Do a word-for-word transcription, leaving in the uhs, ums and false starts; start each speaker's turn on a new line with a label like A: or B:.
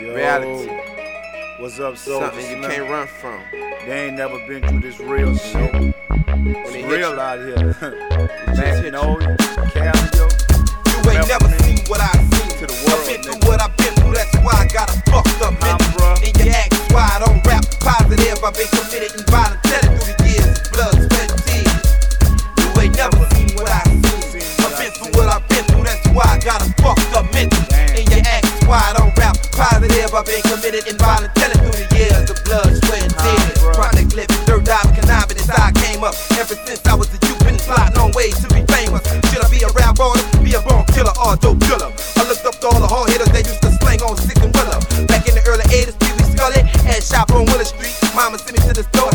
A: Reality.
B: What's up, soldiers?
A: Something you can't run from.
B: They ain't never been through this real shit. It's real out here. Man, no, Cali,
C: you ain't never seen what I seen.
B: To the world,
C: I've been through
B: nigga.
C: what I've been through, that's why I got a fucked up mental. And you ask why I don't rap positive. I've been committed and violent through the years, blood, sweat, and tears. You ain't never seen what I seen. I've been through what I've been through, that's why I got a fucked up mental. And you ask why I don't rap positive. I've been committed and violent through the years, the blood, sweat, and tears. Chronic living, third eye, conniving as I came up. Ever since I was a youth, been plotting on ways to be famous. Should I be a rap artist, be a born killer, or a dope killer? I looked up to all the hard hitters that used to slang on six and Willow. Back in the early eighties, Pee Wee Scully had shop on Willow Street. Mama sent me to the store,